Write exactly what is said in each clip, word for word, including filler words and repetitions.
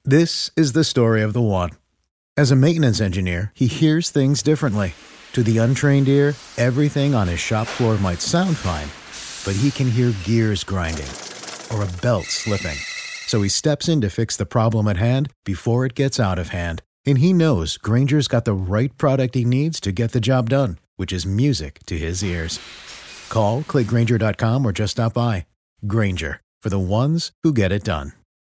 This is the story of the one. As a maintenance engineer, he hears things differently. To the untrained ear, everything on his shop floor might sound fine, but he can hear gears grinding or a belt slipping. So he steps in to fix the problem at hand before it gets out of hand. And he knows Grainger's got the right product he needs to get the job done, which is music to his ears. Call, click Grainger dot com, or just stop by. Grainger, for the ones who get it done.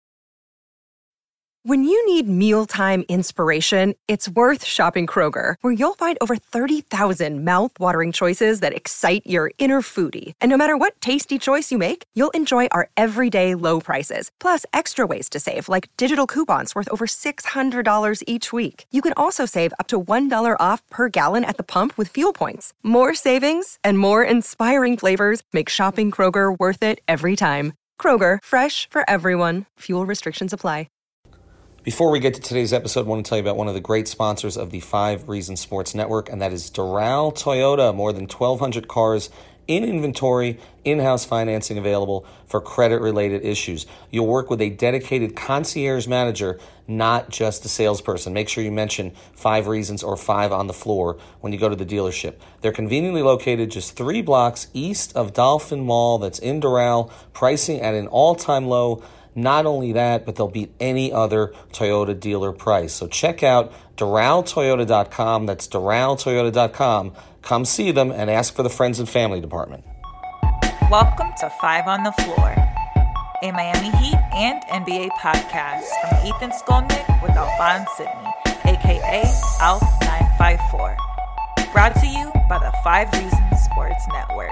When you need mealtime inspiration, it's worth shopping Kroger, where you'll find over thirty thousand mouth-watering choices that excite your inner foodie. And no matter what tasty choice you make, you'll enjoy our everyday low prices, plus extra ways to save, like digital coupons worth over six hundred dollars each week. You can also save up to one dollar off per gallon at the pump with fuel points. More savings and more inspiring flavors make shopping Kroger worth it every time. Kroger, fresh for everyone. Fuel restrictions apply. Before we get to today's episode, I want to tell you about one of the great sponsors of the Five Reasons Sports Network, and that is Doral Toyota. More than twelve hundred cars in inventory, in-house financing available for credit-related issues. You'll work with a dedicated concierge manager, not just a salesperson. Make sure you mention Five Reasons or Five on the Floor when you go to the dealership. They're conveniently located just three blocks east of Dolphin Mall. That's in Doral, pricing at an all-time low. Not only that, but they'll beat any other Toyota dealer price. So check out Doral Toyota dot com. That's Doral Toyota dot com. Come see them and ask for the Friends and Family Department. Welcome to Five on the Floor, a Miami Heat and N B A podcast from Ethan Skolnick with Alphonse Sidney, a k a. Alf nine five four. Brought to you by the Five Reasons Sports Network.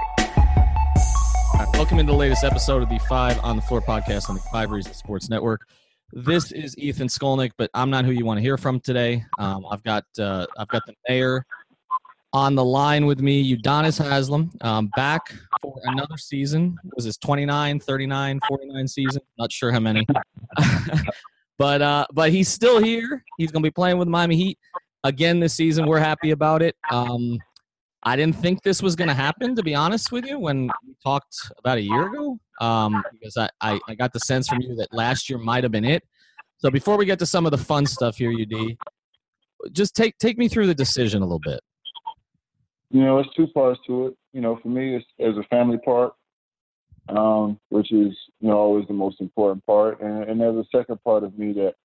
Welcome into the latest episode of the Five on the Floor podcast on the Five Reasons Sports Network. This is Ethan Skolnick, but I'm not who you want to hear from today. Um, I've got uh, I've got the mayor on the line with me, Udonis Haslem, um, back for another season. Was this twenty-nine, thirty-nine, forty-nine season? Not sure how many. but uh, but he's still here. He's going to be playing with Miami Heat again this season. We're happy about it. Um, I didn't think this was going to happen, to be honest with you, when we talked about a year ago, um, because I, I, I got the sense from you that last year might have been it. So before we get to some of the fun stuff here, U D, just take take me through the decision a little bit. You know, it's two parts to it. You know, for me, it's as a family part, um, which is, you know, always the most important part. And, and there's a second part of me that,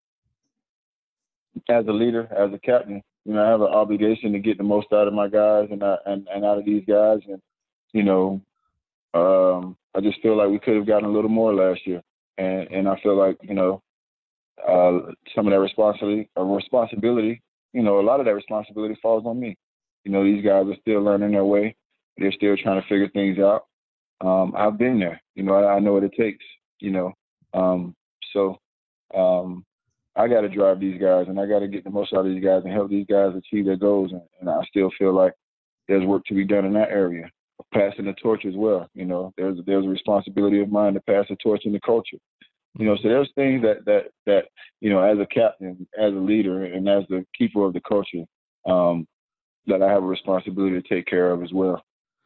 as a leader, as a captain, you know, I have an obligation to get the most out of my guys and uh, and, and out of these guys. And, you know, um, I just feel like we could have gotten a little more last year. And and I feel like, you know, uh, some of that responsibility, uh, responsibility, you know, a lot of that responsibility falls on me. You know, these guys are still learning their way. They're still trying to figure things out. Um, I've been there. You know, I, I know what it takes, you know. Um, so um, I got to drive these guys, and I got to get the most out of these guys and help these guys achieve their goals. And, and I still feel like there's work to be done in that area, passing the torch as well. You know, there's there's a responsibility of mine to pass the torch in the culture. You know, so there's things that, that, that you know, as a captain, as a leader, and as the keeper of the culture, um, that I have a responsibility to take care of as well.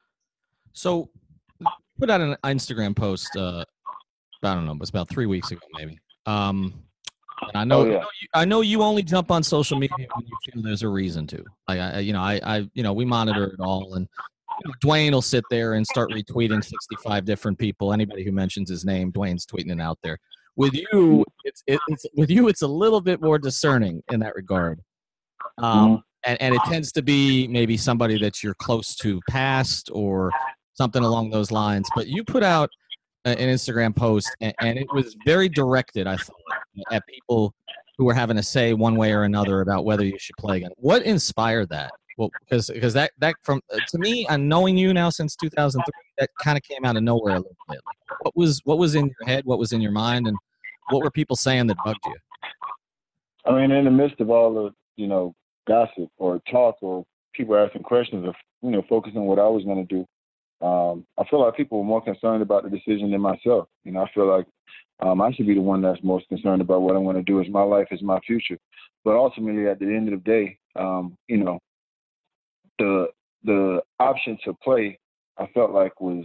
So put out an Instagram post, uh, I don't know, it was about three weeks ago maybe. Um, and I know, oh, yeah. I, know you, I know you only jump on social media when you feel there's a reason to. Like, I, you know, I, I, you know, we monitor it all, and you know, Dwayne will sit there and start retweeting sixty-five different people. Anybody who mentions his name, Dwayne's tweeting it out there. With you, it's, it's with you, it's a little bit more discerning in that regard. Um, mm-hmm. and, and it tends to be maybe somebody that you're close to past or something along those lines. But you put out an Instagram post, and, and it was very directed, I thought, at people who were having a say one way or another about whether you should play again. What inspired that? Well, because because that that from to me, and knowing you now since two thousand three, that kind of came out of nowhere a little bit. Like, what was what was in your head? What was in your mind? And what were people saying that bugged you? I mean, in the midst of all the, you know, gossip or talk or people asking questions or, you know, focusing on what I was going to do, um, I feel like people were more concerned about the decision than myself. You know, I feel like um, I should be the one that's most concerned about what I'm going to do. Is my life, is my future. But ultimately, at the end of the day, um, you know, the the option to play, I felt like was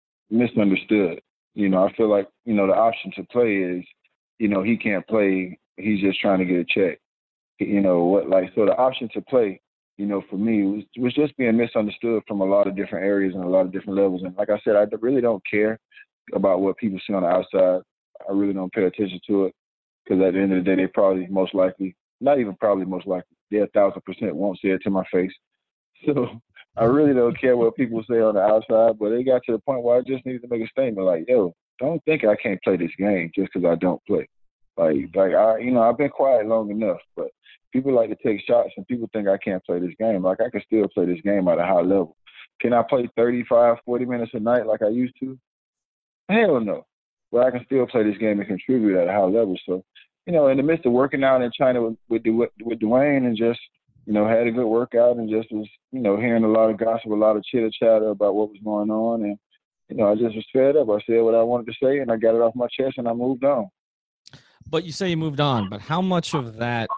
misunderstood. You know, I feel like, you know, the option to play is, you know, he can't play he's just trying to get a check. You know what? Like so, the option to play, you know, for me was was just being misunderstood from a lot of different areas and a lot of different levels. And like I said, I really don't care about what people see on the outside. I really don't pay attention to it because at the end of the day, they probably most likely, not even probably most likely, they a thousand percent won't say it to my face. So I really don't care what people say on the outside, but it got to the point where I just needed to make a statement like, yo, don't think I can't play this game just because I don't play. Like, like I, you know, I've been quiet long enough, but people like to take shots and people think I can't play this game. Like, I can still play this game at a high level. Can I play thirty-five, forty minutes a night like I used to? Hell no. But I can still play this game and contribute at a high level. So, you know, in the midst of working out in China with, with, with, with Dwayne and just, you know, had a good workout and just was, you know, hearing a lot of gossip, a lot of chitter chatter about what was going on. And, you know, I just was fed up. I said what I wanted to say and I got it off my chest and I moved on. But you say you moved on, but how much of that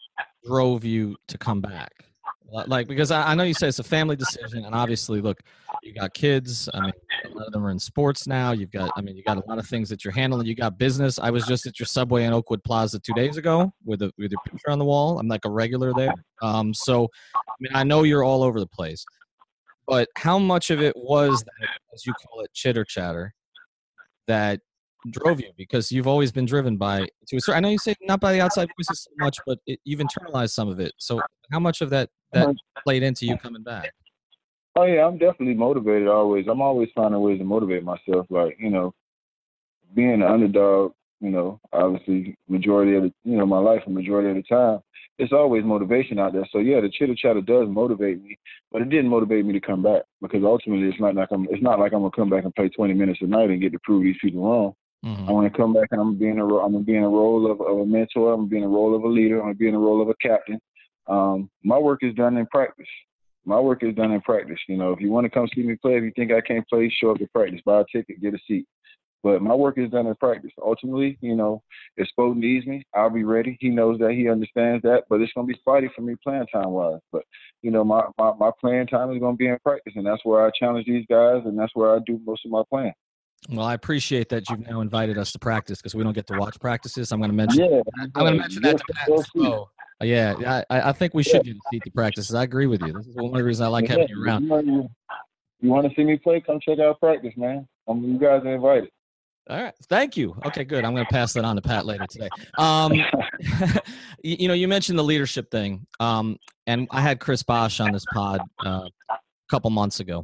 drove you to come back? Like, because I, I know you say it's a family decision, and obviously, look, you got kids. I mean, a lot of them are in sports now. You've got, I mean, you got a lot of things that you're handling. You got business. I was just at your Subway in Oakwood Plaza two days ago with a with your picture on the wall. I'm like a regular there. Um, so, I mean, I know you're all over the place, but how much of it was that, as you call it, chitter chatter, that drove you? Because you've always been driven by, to a certain, I know you say not by the outside voices so much, but it, you've internalized some of it. So how much of that that played into you coming back? Oh yeah, I'm definitely motivated always. I'm always finding ways to motivate myself. Like, you know, being an underdog, you know, obviously majority of the, you know, my life, a majority of the time, it's always motivation out there. So yeah, the chitter chatter does motivate me, but it didn't motivate me to come back because ultimately it's not like I'm, it's not like I'm gonna come back and play twenty minutes a night and get to prove these people wrong. Mm-hmm. I want to come back and I'm gonna be in a, I'm gonna be in a role of, of a mentor. I'm gonna be in a role of a leader. I'm gonna be in a role of a captain. Um, my work is done in practice. My work is done in practice. You know, if you want to come see me play, if you think I can't play, show up to practice, buy a ticket, get a seat. But my work is done in practice. Ultimately, you know, if Spoke needs me, I'll be ready. He knows that. He understands that. But it's going to be fighting for me playing time-wise. But, you know, my, my, my playing time is going to be in practice, and that's where I challenge these guys, and that's where I do most of my playing. Well, I appreciate that you've now invited us to practice because we don't get to watch practices. I'm going to mention. Yeah, I'm going to mention that to Pat. So, yeah, I, I think we should get a seat to practices. I agree with you. This is one of the reasons I like having you around. You, you want to see me play? Come check out practice, man. Um, you guys are invited. All right. Thank you. Okay, good. I'm going to pass that on to Pat later today. Um, you, you know, you mentioned the leadership thing, um, and I had Chris Bosh on this pod uh, a couple months ago.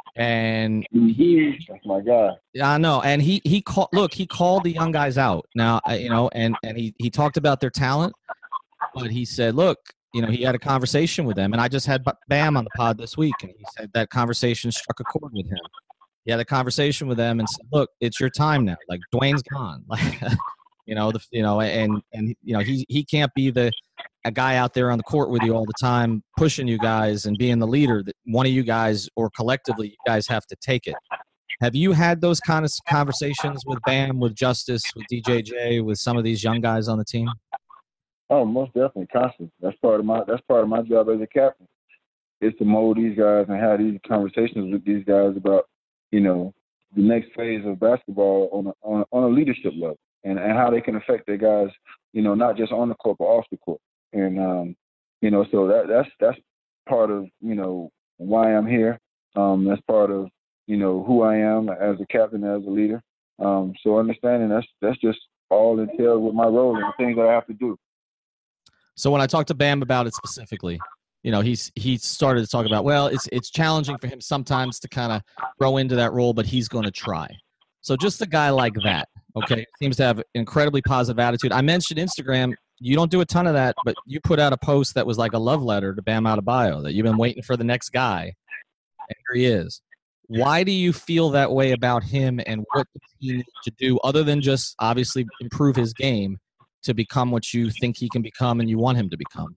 And he, that's my guy. Yeah, I know. And he he called. Look, he called the young guys out. Now, you know, and and he he talked about their talent, but he said, look, you know, he had a conversation with them, and I just had Bam on the pod this week, and he said that conversation struck a chord with him. He had a conversation with them and said, look, it's your time now. Like, Dwayne's gone. Like, you know, the you know, and and you know, he he can't be the a guy out there on the court with you all the time, pushing you guys and being the leader. That one of you guys, or collectively, you guys have to take it. Have you had those kind of conversations with Bam, with Justice, with D J J, with some of these young guys on the team? Oh, most definitely, constantly. That's part of my that's part of my job as a captain. Is to mold these guys and have these conversations with these guys about, you know, the next phase of basketball on a, on a, on a leadership level, and, and how they can affect their guys, you know, not just on the court but off the court. And um, you know, so that that's that's part of, you know, why I'm here. Um, that's part of, you know, who I am as a captain, as a leader. Um, so understanding that's that's just all entailed with my role and the things that I have to do. So when I talked to Bam about it specifically, you know, he's he started to talk about, well, it's it's challenging for him sometimes to kind of grow into that role, but he's going to try. So just a guy like that, okay, seems to have an incredibly positive attitude. I mentioned Instagram. You don't do a ton of that, but you put out a post that was like a love letter to Bam Adebayo, that you've been waiting for the next guy, and here he is. Why do you feel that way about him, and what does he need to do other than just obviously improve his game to become what you think he can become and you want him to become?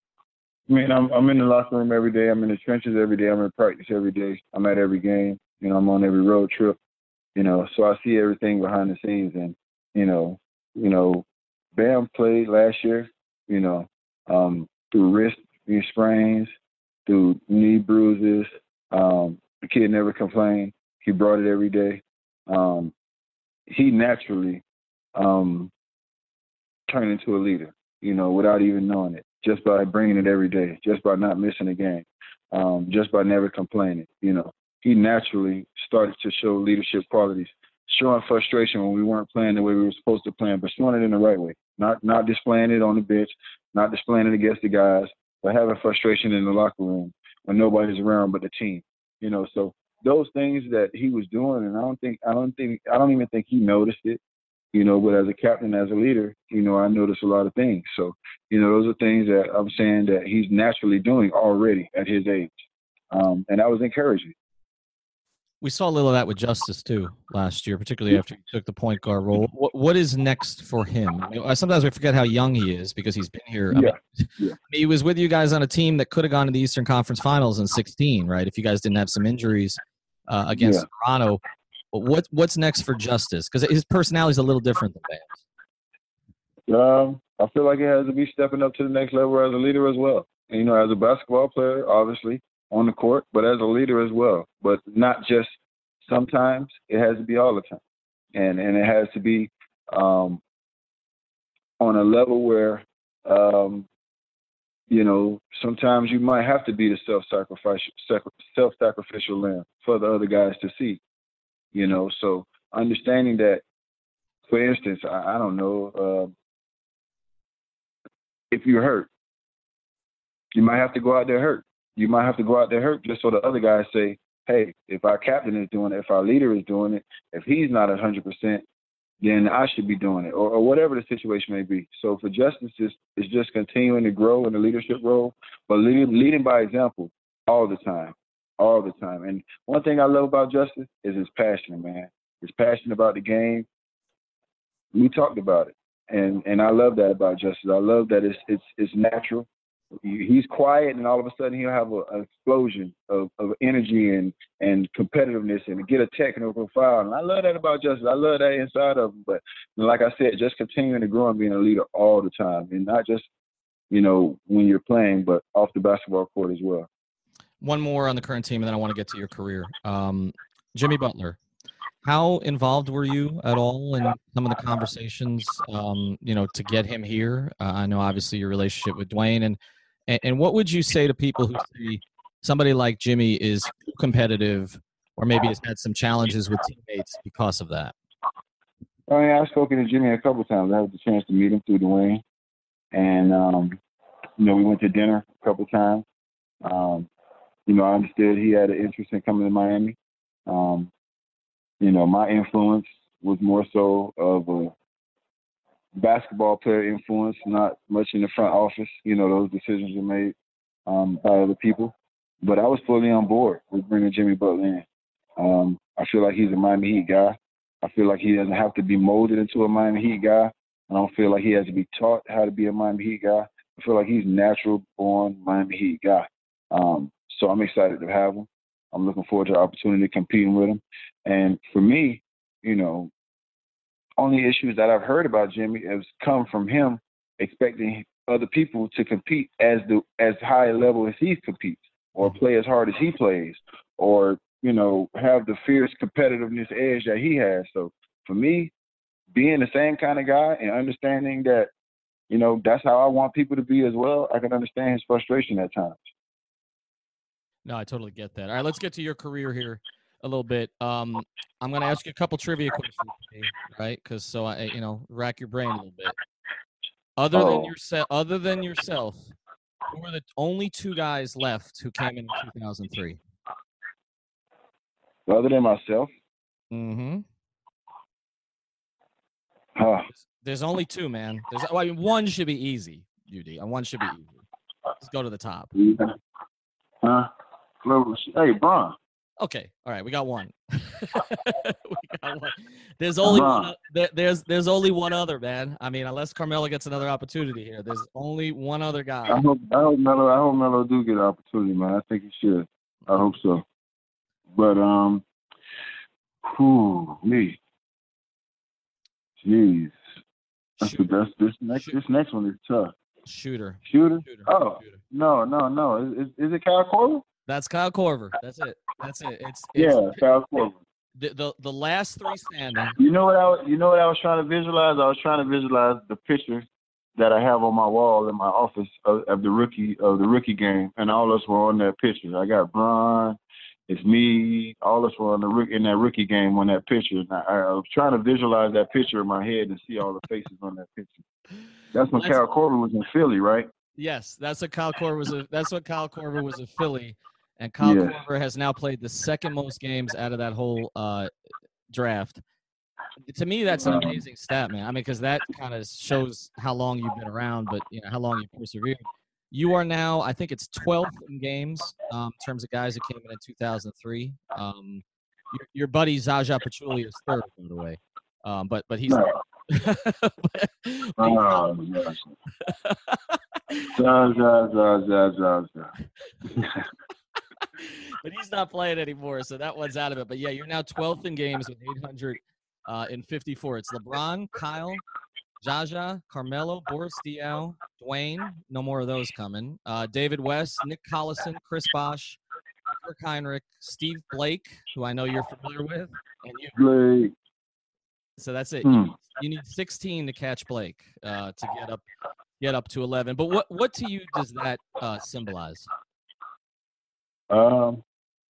I mean, I'm I'm in the locker room every day. I'm in the trenches every day. I'm in practice every day. I'm at every game. You know, I'm on every road trip. You know, so I see everything behind the scenes. And, you know, you know, Bam played last year, you know, um, through wrist sprains, through knee bruises. Um, the kid never complained. He brought it every day. Um, he naturally um, turn into a leader, you know, without even knowing it, just by bringing it every day, just by not missing a game, um, just by never complaining. You know, he naturally started to show leadership qualities, showing frustration when we weren't playing the way we were supposed to play, but showing it in the right way, not not displaying it on the bench, not displaying it against the guys, but having frustration in the locker room when nobody's around but the team. You know, so those things that he was doing, and I don't think, I don't think, I don't even think he noticed it. You know, but as a captain, as a leader, you know, I notice a lot of things. So, you know, those are things that I'm saying that he's naturally doing already at his age. Um, and that was encouraging. We saw a little of that with Justice, too, last year, particularly after he took the point guard role. What, what is next for him? I mean, sometimes we forget how young he is because he's been here. I Yeah. mean, yeah. he was with you guys on a team that could have gone to the Eastern Conference Finals in sixteen, right, if you guys didn't have some injuries uh, against Yeah. Toronto. But what, what's next for Justice? Because his personality is a little different than Bam's. Um, I feel like it has to be stepping up to the next level as a leader as well. And, you know, as a basketball player, obviously, on the court, but as a leader as well. But not just sometimes, it has to be all the time. And and it has to be um, on a level where, um, you know, sometimes you might have to be the self-sacrificial, self-sacrificial lamb for the other guys to see. You know, so understanding that, for instance, I, I don't know, uh, if you're hurt, you might have to go out there hurt. You might have to go out there hurt just so the other guys say, hey, if our captain is doing it, if our leader is doing it, if he's not one hundred percent, then I should be doing it, or, or whatever the situation may be. So for Justice, is is just continuing to grow in the leadership role, but leading, leading by example all the time. All the time. And one thing I love about Justice is his passion, man. His passion about the game. We talked about it. And and I love that about Justice. I love that it's it's it's natural. He's quiet and all of a sudden he'll have a, an explosion of, of energy and, and competitiveness and get a technical foul. And I love that about Justice. I love that inside of him. But like I said, just continuing to grow and being a leader all the time. And not just, you know, when you're playing, but off the basketball court as well. One more on the current team, and then I want to get to your career. Um, Jimmy Butler, how involved were you at all in some of the conversations, um, you know, to get him here? Uh, I know, obviously, your relationship with Dwayne. And, and and what would you say to people who say somebody like Jimmy is too competitive or maybe has had some challenges with teammates because of that? I mean, I've spoken to Jimmy a couple of times. I had the chance to meet him through Dwayne. And, um, you know, we went to dinner a couple of times. Um, You know, I understood he had an interest in coming to Miami. Um, you know, my influence was more so of a basketball player influence, not much in the front office. You know, those decisions were made um, by other people. But I was fully on board with bringing Jimmy Butler in. Um, I feel like he's a Miami Heat guy. I feel like he doesn't have to be molded into a Miami Heat guy. I don't feel like he has to be taught how to be a Miami Heat guy. I feel like he's natural-born Miami Heat guy. Um, So I'm excited to have him. I'm looking forward to the opportunity of competing with him. And for me, you know, only issues that I've heard about Jimmy has come from him expecting other people to compete as the as high a level as he competes, or play as hard as he plays, or, you know, have the fierce competitiveness edge that he has. So for me, being the same kind of guy and understanding that, you know, that's how I want people to be as well, I can understand his frustration at times. No, I totally get that. All right, let's get to your career here a little bit. Um, I'm going to ask you a couple trivia questions, right? Because so I, you know, rack your brain a little bit. Other oh. than yourself, other than yourself, who were the only two guys left who came in two thousand three? Other than myself? Mm-hmm. Huh. There's only two, man. There's, well, I mean, one should be easy, U D. And one should be easy. Let's go to the top. Yeah. Huh? Hey, Bron. Okay, all right, we got one. we got one. There's only one, there, there's there's only one other, man. I mean, unless Carmelo gets another opportunity here, there's only one other guy. I hope I hope Melo I hope Melo do get an opportunity, man. I think he should. I hope so. But um, whew, me, jeez, that's the best. This next Shoot. this next one is tough. Shooter. Shooter? Shooter. Oh, Shooter. no, no, no. Is, is, is it Kyle Korver? That's Kyle Korver. That's it. That's it. It's, it's Yeah, Kyle Korver. The, the the last three standing. You know what I was, you know what I was trying to visualize? I was trying to visualize the picture that I have on my wall in my office of, of the rookie of the rookie game, and all of us were on that picture. I got Bron, it's me, all of us were on the rookie in that rookie game on that picture. And I, I was trying to visualize that picture in my head and see all the faces on that picture. That's when That's, Kyle Korver was in Philly, right? Yes, that's what Kyle Korver was. A, that's what Kyle Korver was in Philly, and Kyle Yes. Korver has now played the second most games out of that whole uh, draft. To me, that's an amazing stat, man. I mean, because that kind of shows how long you've been around, but you know how long you've persevered. You are now, I think it's twelfth in games um, in terms of guys that came in in two thousand three. Um, your, your buddy Zaza Pachulia is third, by the way, um, but but he's. No. but, but Oh, gosh. Zaz, zaz, zaz, zaz, zaz. But he's not playing anymore, so that one's out of it. But yeah, you're now twelfth in games with eight hundred uh, in fifty-four. It's LeBron, Kyle, Jaja, Carmelo, Boris Diaw, Dwayne. No more of those coming. Uh, David West, Nick Collison, Chris Bosh, Kirk Heinrich, Steve Blake, who I know you're familiar with, and you. Blake. So that's it. Hmm. You, you need sixteen to catch Blake uh, to get up, get up to eleven. But what, what to you does that uh, symbolize? Um,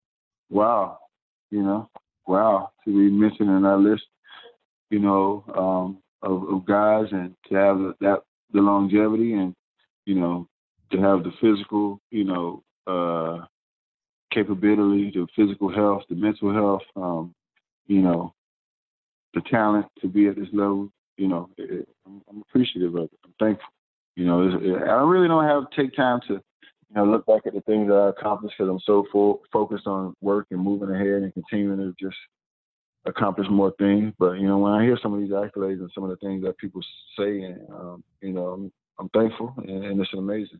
wow, you know, wow, to be mentioned in that list, you know, um, of, of guys, and to have the, that the longevity, and you know, to have the physical, you know, uh, capability, the physical health, the mental health, um, you know, the talent to be at this level, you know, it, it, I'm, I'm appreciative of it. I'm thankful. You know, it's, it, I really don't have to take time to, you know, look back at the things that I accomplished because I'm so full, focused on work and moving ahead and continuing to just accomplish more things. But, you know, when I hear some of these accolades and some of the things that people say, and, um, you know, I'm, I'm thankful, and, and it's amazing.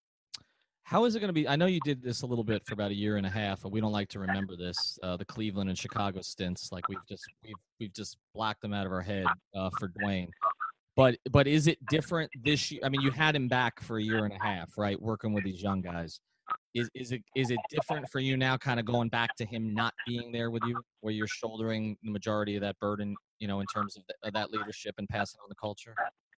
How is it going to be? I know you did this a little bit for about a year and a half, and we don't like to remember this. Uh, the Cleveland and Chicago stints, like we've just we've we've just blocked them out of our head uh, for Dwayne. But but is it different this year? I mean, you had him back for a year and a half, right? Working with these young guys. Is is it is it different for you now, kind of going back to him not being there with you, where you're shouldering the majority of that burden, you know, in terms of, the, of that leadership and passing on the culture?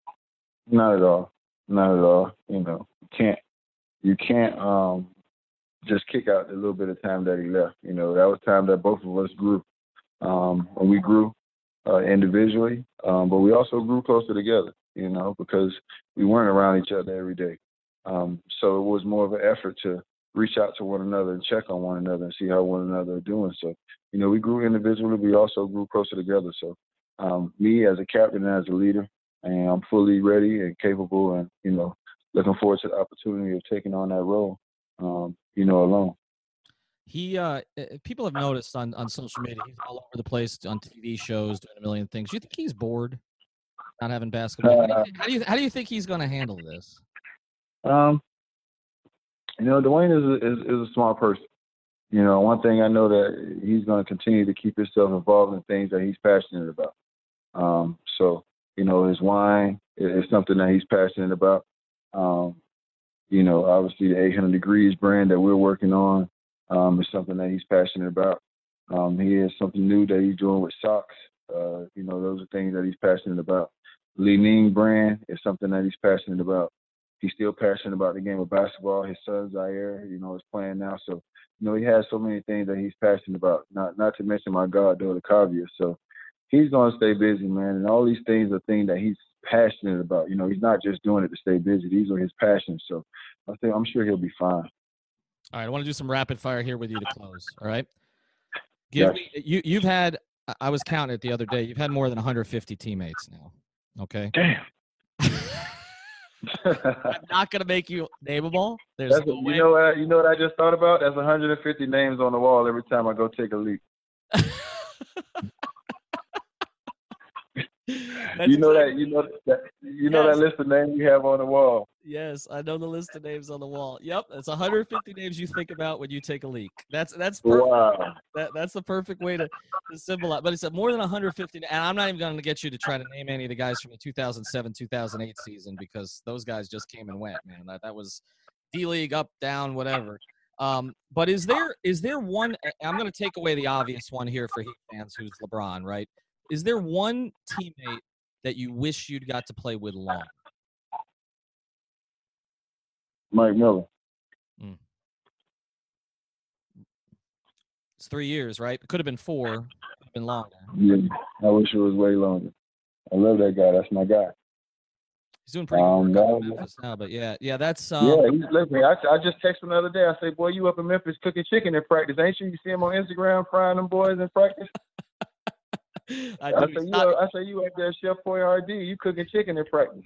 Not at all. Not at all. You know, you can't you can't um, just kick out the little bit of time that he left. You know, that was time that both of us grew. Um, and we grew uh, individually, um, but we also grew closer together, you know, because we weren't around each other every day. Um, so it was more of an effort to reach out to one another and check on one another and see how one another are doing. So, you know, we grew individually. We also grew closer together. So um, me as a captain and as a leader, and I'm fully ready and capable, and, you know, looking forward to the opportunity of taking on that role, um, you know, alone. He, uh, people have noticed on, on social media, he's all over the place on T V shows, doing a million things. Do you think he's bored not having basketball? Uh, how, do you think, how, do you, how do you think he's going to handle this? Um, you know, Dwayne is a, is, is a smart person. You know, one thing I know that he's going to continue to keep himself involved in things that he's passionate about. Um, so, you know, his wine is something that he's passionate about. Um, you know, obviously the eight hundred Degrees brand that we're working on um, is something that he's passionate about. Um, he has something new that he's doing with socks. Uh, you know, those are things that he's passionate about. Li Ning brand is something that he's passionate about. He's still passionate about the game of basketball. His son Zaire, you know, is playing now. So, you know, he has so many things that he's passionate about. Not not to mention my goddaughter Kavia. So he's going to stay busy, man. And all these things are things that he's passionate about. You know, he's not just doing it to stay busy. These are his passions. So I think I'm sure he'll be fine. All right, I want to do some rapid fire here with you to close. All right. Give yes. me you. You've had. I was counting it the other day. You've had more than one hundred fifty teammates now. Okay. Damn. I'm not gonna make you name them all. There's That's no a, you way. know what? You know what I just thought about? That's one hundred fifty names on the wall every time I go take a leak. you know exactly. that you know that you know yes. that list of names you have on the wall. Yes, I know the list of names on the wall. Yep, it's one hundred fifty names you think about when you take a leak. That's that's perfect. Wow. That that's the perfect way to, to symbolize. But it's more than one hundred fifty, and I'm not even going to get you to try to name any of the guys from the two thousand seven two thousand eight season because those guys just came and went, man. That that was D-League, up, down, whatever. Um, but is there is there one? I'm going to take away the obvious one here for Heat fans, who's LeBron, right? Is there one teammate that you wish you'd got to play with longer? Mike Miller. Mm. It's three years, right? It could have been four. It could have been longer. Yeah, I wish it was way longer. I love that guy. That's my guy. He's doing pretty Um, good work that- in Memphis now, but yeah, yeah, that's um, Yeah, he's listen. I, I just texted him the other day. I said, "Boy, you up in Memphis cooking chicken in practice? Ain't you? You see him on Instagram frying them boys in practice?" I, I, do. said, He's "You, not- I said, you up there, Chef Boyardee? You cooking chicken in practice?"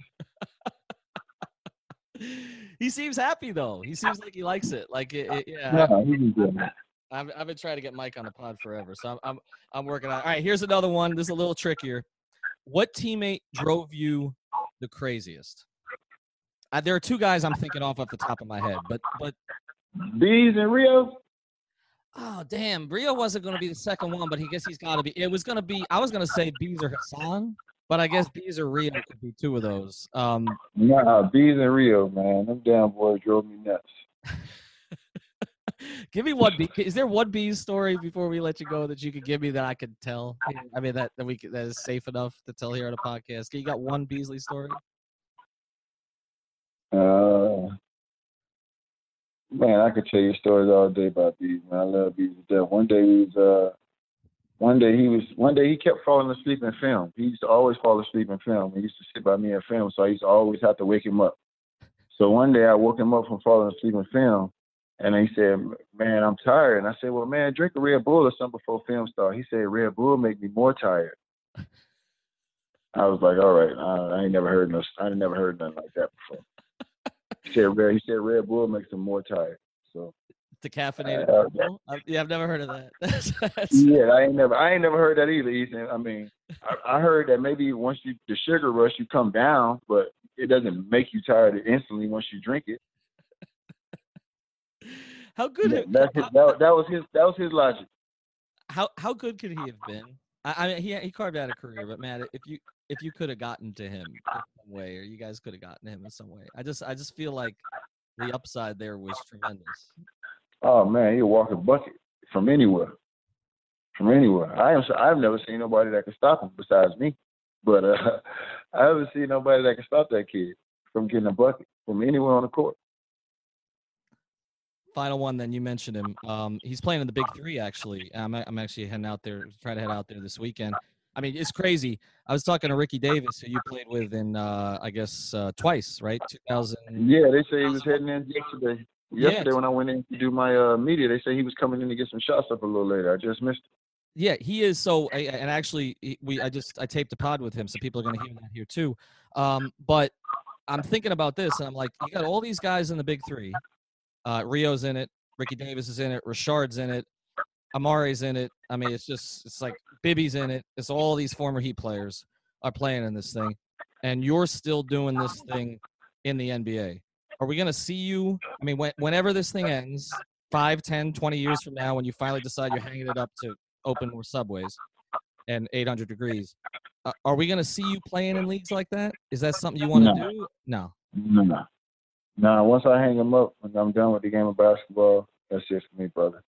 He seems happy though. He seems like he likes it. Like it, it, yeah. Yeah, he's good. I've I've been trying to get Mike on the pod forever, so I'm I'm I'm working on it. All right, here's another one. This is a little trickier. What teammate drove you the craziest? Uh, there are two guys I'm thinking off off the top of my head, but but Bees and Rio. oh damn, Rio wasn't going to be the second one, but he guess he's got to be. It was going to be. I was going to say Bees or Hassan, but I guess Bees or Rio could be two of those. Um, Nah, Bees and Rio, man. Them damn boys drove me nuts. give me one. Bee. Is there one Bees story before we let you go that you could give me that I could tell? I mean that that we could, that is safe enough to tell here on a podcast. You got one Beasley story? Uh, man, I could tell you stories all day about Bees. Man, I love Bees to death. One day he was, uh, one day he was, one day he kept falling asleep in film. He used to always fall asleep in film. He used to sit by me in film, so I used to always have to wake him up. So one day I woke him up from falling asleep in film, and he said, "Man, I'm tired." And I said, "Well, man, drink a Red Bull or something before film start." He said, "Red Bull make me more tired." I was like, "All right, I, I ain't never heard no, I ain't never heard nothing like that before." He said, Red, he said Red Bull makes him more tired. So Decaffeinated uh, Red Bull? I've, yeah, I've never heard of that. That's, that's, yeah, I ain't never, I ain't never heard that either, Ethan. I mean, I, I heard that maybe once you the sugar rush, you come down, but it doesn't make you tired instantly once you drink it. How good? Yeah, that's his, that, that was his, that was his logic. How how good could he have been? I, I mean, he he carved out a career, but man, if you if you could have gotten to him in some way, or you guys could have gotten to him in some way, I just I just feel like the upside there was tremendous. Oh man, he'll walk a bucket from anywhere, from anywhere. I am, I've never seen nobody that can stop him besides me, but uh, I haven't seen nobody that can stop that kid from getting a bucket from anywhere on the court. Final one, then you mentioned him. Um, he's playing in the Big Three, actually. I'm I'm actually heading out there, trying to head out there this weekend. I mean, it's crazy. I was talking to Ricky Davis, who you played with in, uh, I guess, uh, twice, right? two thousand. Yeah, they say he was heading in yesterday. Yesterday Yeah. when I went in to do my uh, media, they say he was coming in to get some shots up a little later. I just missed it. Yeah, he is. So, I- and actually, he- we I just I taped a pod with him, so people are going to hear that here too. Um, but I'm thinking about this, and I'm like, you got all these guys in the Big Three. Uh, Rio's in it. Ricky Davis is in it. Rashard's in it. Amare's in it. I mean, it's just it's like Bibby's in it. It's all these former Heat players are playing in this thing, and you're still doing this thing in the N B A. Are we going to see you? I mean, when, whenever this thing ends, five, ten, twenty years from now, when you finally decide you're hanging it up to open more subways and eight hundred degrees, uh, are we going to see you playing in leagues like that? Is that something you want to No. do? No. No, no. No, once I hang him up, when I'm done with the game of basketball, that's it for me, brother.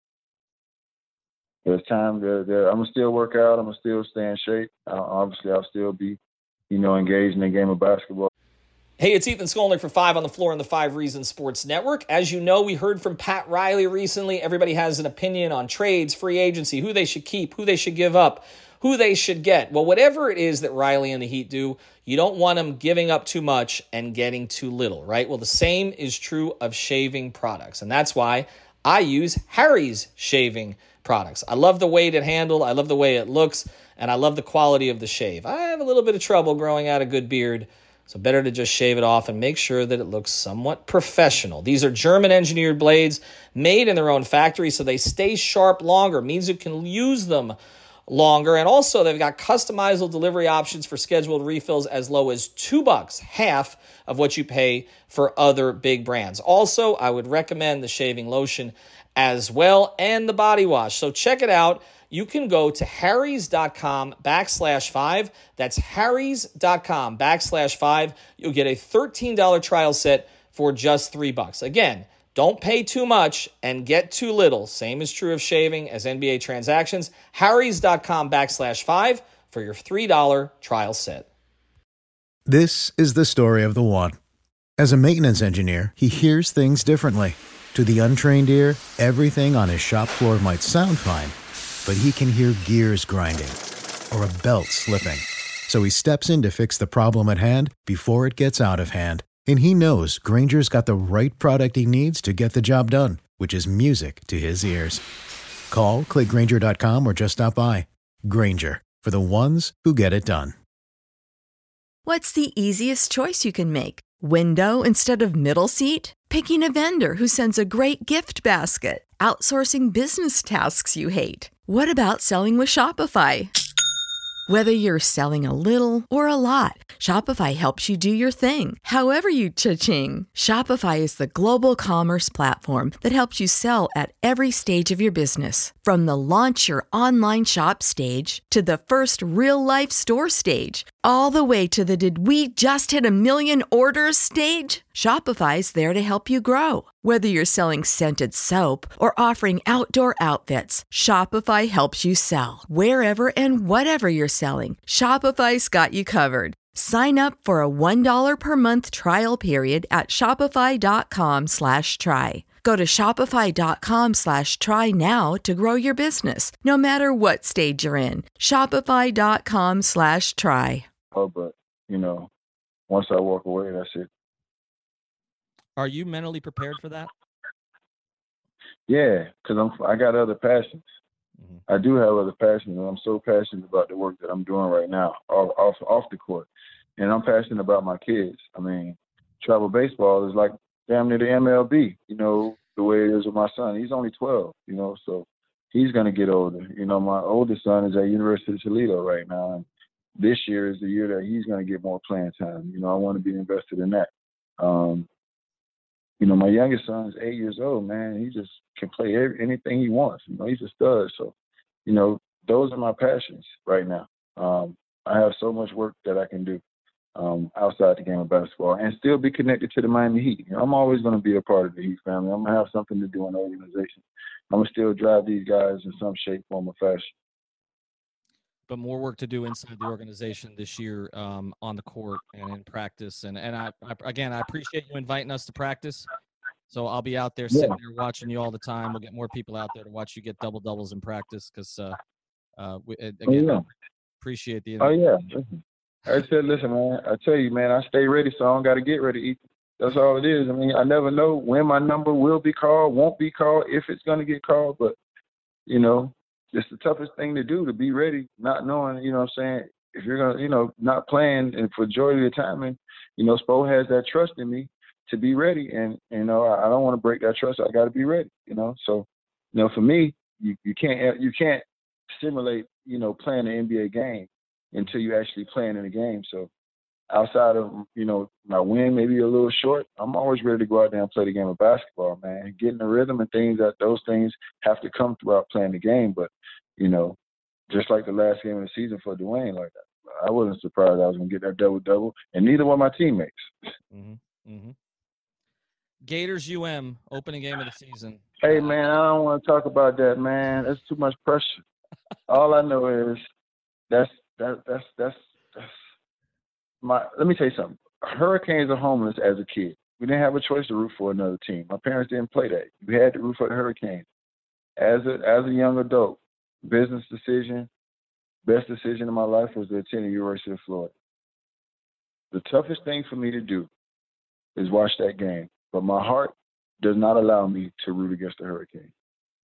There's time. There, there. I'm going to still work out. I'm going to still stay in shape. Uh, obviously, I'll still be, you know, engaged in the game of basketball. Hey, it's Ethan Skolnick for Five on the Floor on the Five Reasons Sports Network. As you know, we heard from Pat Riley recently. Everybody has an opinion on trades, free agency, who they should keep, who they should give up, who they should get. Well, whatever it is that Riley and the Heat do, you don't want them giving up too much and getting too little, right? Well, the same is true of shaving products, and that's why I use Harry's shaving products. I love the weight it handles, I love the way it looks, and I love the quality of the shave. I have a little bit of trouble growing out a good beard, so better to just shave it off and make sure that it looks somewhat professional. These are German-engineered blades made in their own factory, so they stay sharp longer. It means you can use them longer. And also, they've got customizable delivery options for scheduled refills as low as two bucks, half of what you pay for other big brands. Also, I would recommend the shaving lotion as well and the body wash. So check it out. You can go to harrys.com backslash five. That's harrys.com backslash five. You'll get a thirteen dollars trial set for just three bucks. Again, don't pay too much and get too little. Same is true of shaving as N B A transactions. harrys.com backslash five for your three dollars trial set. This is the story of the one. As a maintenance engineer, he hears things differently. To the untrained ear, everything on his shop floor might sound fine, but he can hear gears grinding or a belt slipping. So he steps in to fix the problem at hand before it gets out of hand. And he knows Grainger's got the right product he needs to get the job done, which is music to his ears. Call, click Grainger dot com, or just stop by. Grainger, for the ones who get it done. What's the easiest choice you can make? Window instead of middle seat? Picking a vendor who sends a great gift basket? Outsourcing business tasks you hate? What about selling with Shopify? Whether you're selling a little or a lot, Shopify helps you do your thing, however you cha-ching. Shopify is the global commerce platform that helps you sell at every stage of your business. From the launch your online shop stage to the first real-life store stage, all the way to the did we just hit a million orders stage. Shopify's there to help you grow. Whether you're selling scented soap or offering outdoor outfits, Shopify helps you sell. Wherever and whatever you're selling, Shopify's got you covered. Sign up for a one dollar per month trial period at shopify.com slash try. Go to shopify.com slash try now to grow your business, no matter what stage you're in. Shopify.com slash try. Oh, but, you know, once I walk away, that's it. Are you mentally prepared for that? Yeah, because I'm I got other passions. Mm-hmm. I do have other passions, and I'm so passionate about the work that I'm doing right now, off, off off the court. And I'm passionate about my kids. I mean, travel baseball is like damn near the M L B, you know, the way it is with my son. He's only twelve, you know, so he's going to get older. You know, my oldest son is at University of Toledo right now, and this year is the year that he's going to get more playing time. You know, I want to be invested in that. Um, You know, my youngest son is eight years old, man. He just can play every, anything he wants. You know, he's a stud. So, you know, those are my passions right now. Um, I have so much work that I can do um, outside the game of basketball and still be connected to the Miami Heat. You know, I'm always going to be a part of the Heat family. I'm going to have something to do in the organization. I'm going to still drive these guys in some shape, form, or fashion. But more work to do inside the organization this year um, on the court and in practice. And and I, I again, I appreciate you inviting us to practice. So I'll be out there sitting yeah. there watching you all the time. We'll get more people out there to watch you get double doubles in practice because, uh, uh, we, again, oh, yeah. I appreciate the. Oh yeah, listen. I said, listen, man. I tell you, man, I stay ready, so I don't got to get ready. Ethan. That's all it is. I mean, I never know when my number will be called, won't be called, if it's going to get called, but you know. It's the toughest thing to do, to be ready, not knowing, you know what I'm saying, if you're going to, you know, not playing and for joy of the timing, you know, Spo has that trust in me to be ready. And, you know, I, I don't want to break that trust. I got to be ready, you know. So, you know, for me, you, you can't you can't simulate, you know, playing an N B A game until you actually playing in a game. So outside of, you know, my win maybe a little short, I'm always ready to go out there and play the game of basketball, man. Getting the rhythm and things, that those things have to come throughout playing the game. But, you know, just like the last game of the season for Dwayne, like I wasn't surprised I was going to get that double-double, and neither were my teammates. Mm-hmm. Mm-hmm. Gators U M, opening game of the season. Hey, man, I don't want to talk about that, man. That's too much pressure. All I know is that's that, that's that's that's my. Let me tell you something. Hurricanes are homeless as a kid. We didn't have a choice to root for another team. My parents didn't play that. We had to root for the Hurricanes. As a as a young adult, business decision, best decision of my life was to attend the University of Florida. The toughest thing for me to do is watch that game, but my heart does not allow me to root against the Hurricanes.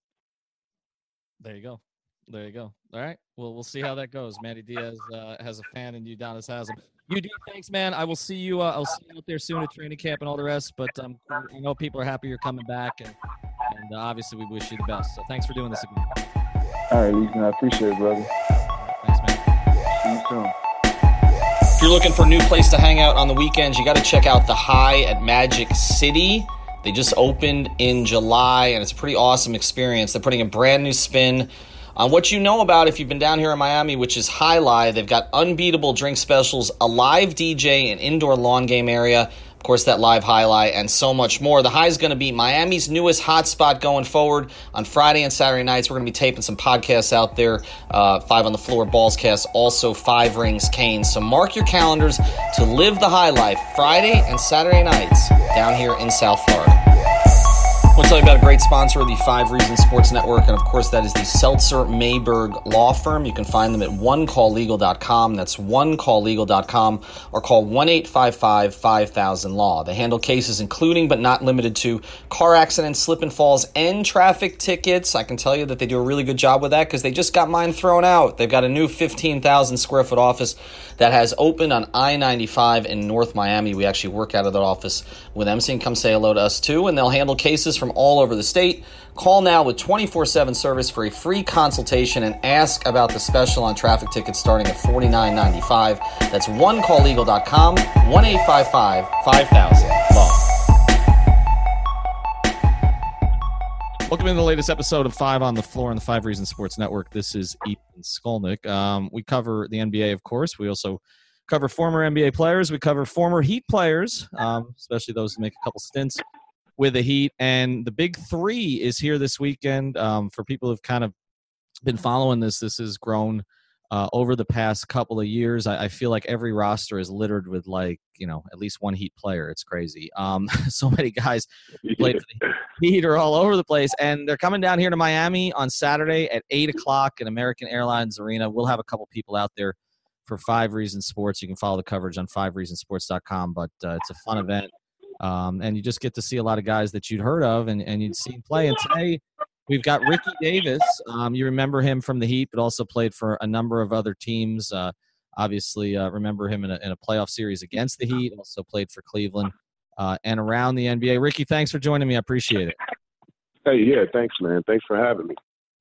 There you go. There you go. All right. Well, we'll see how that goes. Manny Diaz uh, has a fan in Udonis has him. U D, thanks, man. I will see you. Uh, I'll see you out there soon at training camp and all the rest. But um, I know people are happy you're coming back, and, and uh, obviously we wish you the best. So thanks for doing this again. All right, Ethan. I appreciate it, brother. Thanks, man. See you soon. If you're looking for a new place to hang out on the weekends, you got to check out The High at Magic City. They just opened in July, and it's a pretty awesome experience. They're putting a brand new spin on what you know about if you've been down here in Miami, which is High Life. They've got unbeatable drink specials, a live D J, an indoor lawn game area. Of course, that live highlight, and so much more. The High is going to be Miami's newest hotspot going forward. On Friday and Saturday nights, we're going to be taping some podcasts out there. Uh, Five on the Floor, Ballscast, also Five Rings Canes. So mark your calendars to live the high life Friday and Saturday nights down here in South Florida. I want to tell you about a great sponsor of the Five Reasons Sports Network, and of course that is the Seltzer Mayberg Law Firm. You can find them at one call legal dot com. That's one call legal dot com, or call one eight five five, five thousand, law. They handle cases including but not limited to car accidents, slip and falls, and traffic tickets. I can tell you that they do a really good job with that because they just got mine thrown out. They've got a new fifteen thousand square foot office that has opened on I ninety-five in North Miami. We actually work out of that office with them, so you can come say hello to us too, and they'll handle cases from all over the state. Call now with twenty-four seven service for a free consultation and ask about the special on traffic tickets starting at forty-nine ninety-five. That's one call legal dot com, one eight five five, five thousand, law. Welcome to the latest episode of Five on the Floor on the Five Reasons Sports Network. This is Ethan Skolnick. Um, we cover the N B A, of course. We also cover former N B A players. We cover former Heat players, um, especially those who make a couple stints with the Heat. And the Big Three is here this weekend. Um, for people who've kind of been following this, this has grown uh, over the past couple of years. I, I feel like every roster is littered with, like, you know, at least one Heat player. It's crazy. Um, so many guys who played for the Heat are all over the place. And they're coming down here to Miami on Saturday at eight o'clock at American Airlines Arena. We'll have a couple people out there for Five Reasons Sports. You can follow the coverage on five reasons sports dot com, but uh, it's a fun event. Um, and you just get to see a lot of guys that you'd heard of and, and you'd seen play. And today we've got Ricky Davis. Um, you remember him from the Heat, but also played for a number of other teams. Uh, obviously, uh, remember him in a, in a playoff series against the Heat. Also played for Cleveland uh, and around the N B A. Ricky, thanks for joining me. I appreciate it. Hey, yeah, thanks, man. Thanks for having me.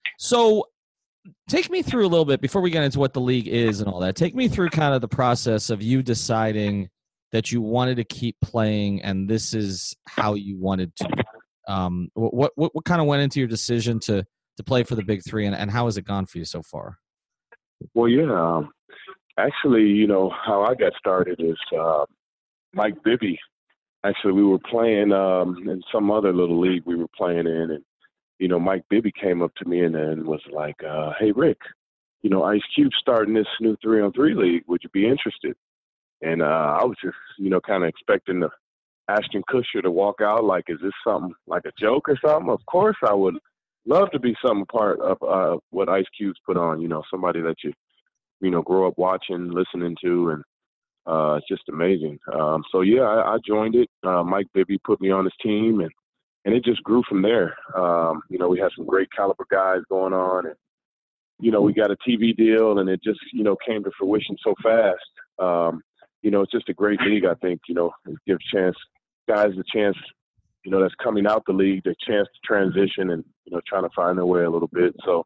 So take me through a little bit before we get into what the league is and all that. Take me through kind of the process of you deciding that you wanted to keep playing, and this is how you wanted to. Um, what what what kind of went into your decision to to play for the Big Three, and, and how has it gone for you so far? Well, yeah, um, actually, you know how I got started is uh, Mike Bibby. Actually, we were playing um, in some other little league we were playing in, and you know Mike Bibby came up to me and then was like, uh, "Hey, Rick, you know Ice Cube starting this new three on three league. Would you be interested?" And uh, I was just, you know, kind of expecting the Ashton Kutcher to walk out like, is this something like a joke or something? Of course, I would love to be some part of uh, what Ice Cube's put on, you know, somebody that you, you know, grow up watching, listening to, and uh, it's just amazing. Um, so, yeah, I, I joined it. Uh, Mike Bibby put me on his team, and, and it just grew from there. Um, you know, we had some great caliber guys going on, and, you know, we got a T V deal, and it just, you know, came to fruition so fast. Um, You know, it's just a great league, I think, you know, it gives chance guys a chance, you know, that's coming out the league, the chance to transition and, you know, trying to find their way a little bit. So,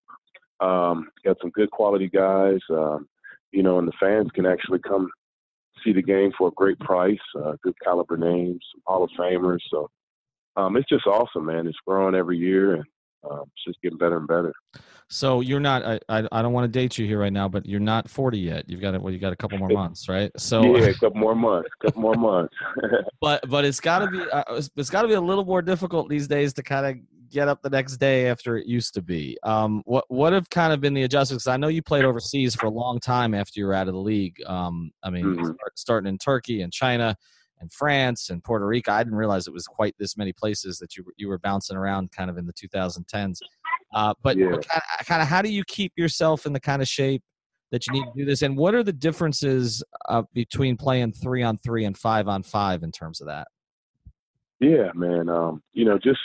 um, got some good quality guys, um, you know, and the fans can actually come see the game for a great price, uh, good caliber names, some Hall of Famers. So, um, it's just awesome, man. It's growing every year, and um, it's just getting better and better. So you're not. I, I I don't want to date you here right now, but you're not forty yet. You've got well, you got a couple more months, right? So yeah, a couple more months, a couple more months. but but it's got to be uh, it's, it's got to be a little more difficult these days to kind of get up the next day after it used to be. Um, what what have kind of been the adjustments? I know you played overseas for a long time after you were out of the league. Um, I mean, mm-hmm. start, starting in Turkey and China and France and Puerto Rico. I didn't realize it was quite this many places that you you were bouncing around kind of in the two thousand tens. Uh, but yeah. kind of, kind of, how do you keep yourself in the kind of shape that you need to do this? And what are the differences uh, between playing three on three and five on five in terms of that? Yeah, man. Um, you know, just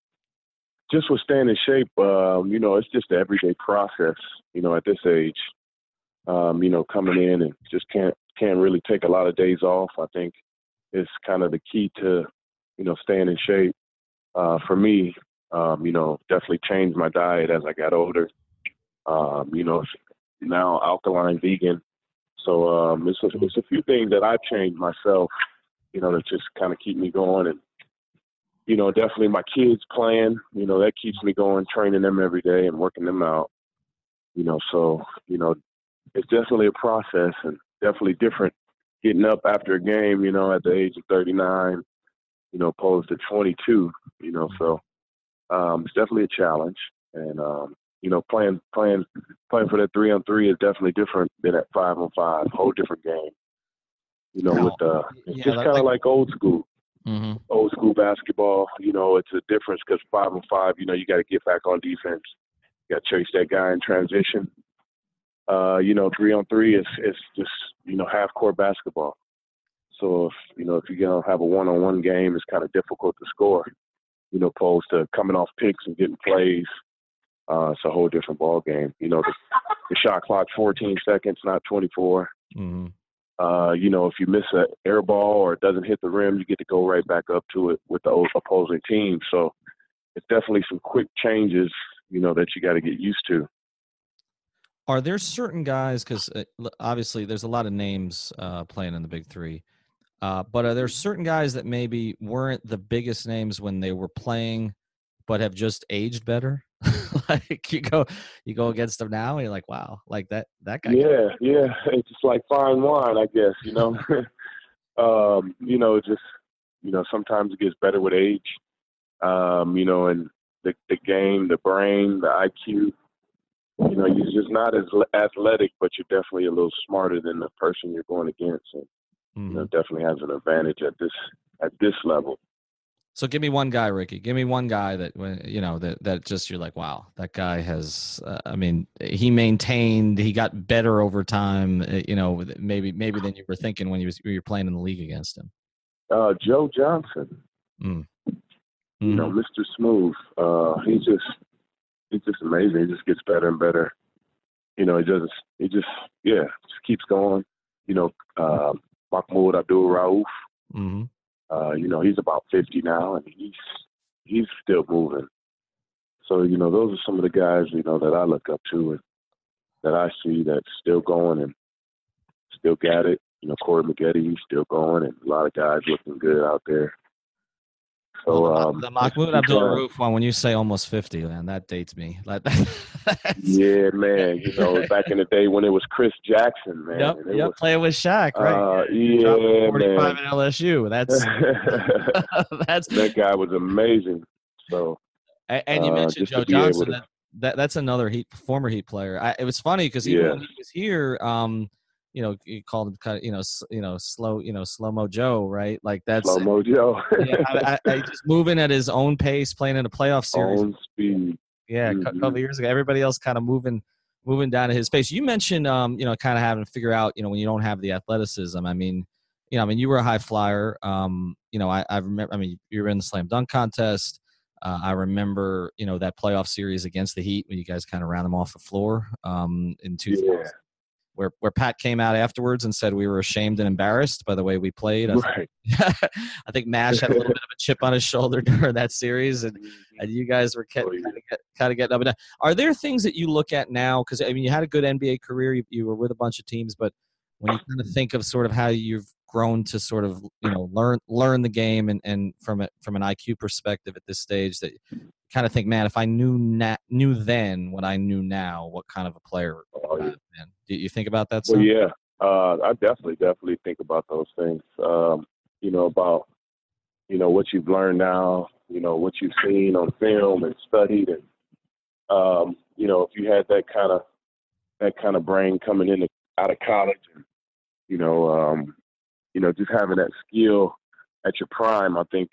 just with staying in shape, um, you know, it's just an everyday process. You know, at this age, um, you know, coming in and just can't can't really take a lot of days off. I think it's kind of the key to, you know, staying in shape. Uh, for me, um, you know, definitely changed my diet as I got older. Um, you know, now alkaline vegan. So um, it's, a, it's a few things that I've changed myself, you know, to just kind of keep me going. And, you know, definitely my kids playing, you know, that keeps me going, training them every day and working them out. You know, so, you know, it's definitely a process and definitely different getting up after a game, you know, at the age of thirty-nine, you know, opposed to twenty-two, you know, so um, it's definitely a challenge. And, um, you know, playing playing playing for that three on three is definitely different than at five on five, whole different game. You know, No. with uh, it's Yeah, just that- kind of like- like old school. Mm-hmm. Old school basketball, you know, it's a difference because five on five, you know, you got to get back on defense. You got to chase that guy in transition. Uh, you know, three on three is is just, you know, half court basketball. So if you know if you don't have a one on one game, it's kind of difficult to score. You know, opposed to coming off picks and getting plays. Uh, it's a whole different ball game. You know, the, the shot clock fourteen seconds, not twenty-four. Mm-hmm. Uh, you know, if you miss an air ball or it doesn't hit the rim, you get to go right back up to it with the opposing team. So it's definitely some quick changes, you know, that you got to get used to. Are there certain guys, because uh, obviously there's a lot of names uh, playing in the Big Three, uh, but are there certain guys that maybe weren't the biggest names when they were playing but have just aged better? Like you go you go against them now and you're like, wow, like that that guy. Yeah, yeah. It's just like fine wine, I guess, you know. um, you know, just you know, sometimes it gets better with age. Um, you know, and the the game, the brain, the I Q. You know, you're just not as athletic, but you're definitely a little smarter than the person you're going against, and Mm-hmm. you know, definitely has an advantage at this at this level. So give me one guy, Ricky. Give me one guy that you know that that just you're like, wow, that guy has. Uh, I mean, he maintained. He got better over time. Uh, you know, maybe maybe than you were thinking when you was you were playing in the league against him. Uh, Joe Johnson, Mm. you know, Mister Smooth. Uh, he's just he's just amazing. He just gets better and better. You know, he doesn't. He just yeah, just keeps going. You know, uh, Mahmoud Abdul Rauf. Mm-hmm. Uh, you know, he's about fifty now, and he's he's still moving. So, you know, those are some of the guys, you know, that I look up to and that I see that's still going and still got it. You know, Corey Maggette, he's still going, and a lot of guys looking good out there. So, well, um, the Mahmoud Abdul Rauf one, when you say almost fifty, man, that dates me. Like yeah, man. You know, back in the day when it was Chris Jackson, man. Yep, it yep, was, playing with Shaq, right? Uh, yeah, forty-five man. at L S U. That's that's that guy was amazing. So, and you uh, mentioned just Joe to be able Johnson. to- That, that that's another Heat former Heat player. I, it was funny because even Yeah. when he was here, um, you know, you called him kind of, you know, s- you know, slow, you know, slow mo Joe, right? Like that's Slow Mo Joe. yeah, I, I, I just moving at his own pace, playing in a playoff series. Own speed. Yeah, a cou- Mhm. couple years ago, everybody else kind of moving, moving down to his pace. You mentioned, um, you know, kind of having to figure out, you know, when you don't have the athleticism. I mean, you know, I mean, you were a high flyer. Um, you know, I, I remember. I mean, you were in the slam dunk contest. Uh, I remember, you know, that playoff series against the Heat when you guys kind of ran them off the floor um, in two thousand, Yeah. where where Pat came out afterwards and said we were ashamed and embarrassed by the way we played. I, Right. think, I think Mash had a little bit of a chip on his shoulder during that series, and, and you guys were kind Oh, yeah. of get, kind of getting up and down. Are there things that you look at now? Because I mean, you had a good N B A career, you, you were with a bunch of teams, but when you kind of think of sort of how you've grown to sort of you know learn learn the game and, and from a, from an I Q perspective at this stage, that you kind of think, man, if I knew na- knew then what I knew now, what kind of a player Oh, would I yeah. have been? Do you think about that? Well, Son? yeah, uh, I definitely, definitely think about those things. Um, you know, about you know what you've learned now. You know what you've seen on film and studied, and um, you know if you had that kind of that kind of brain coming in out of college, and you know, um, you know, just having that skill at your prime, I think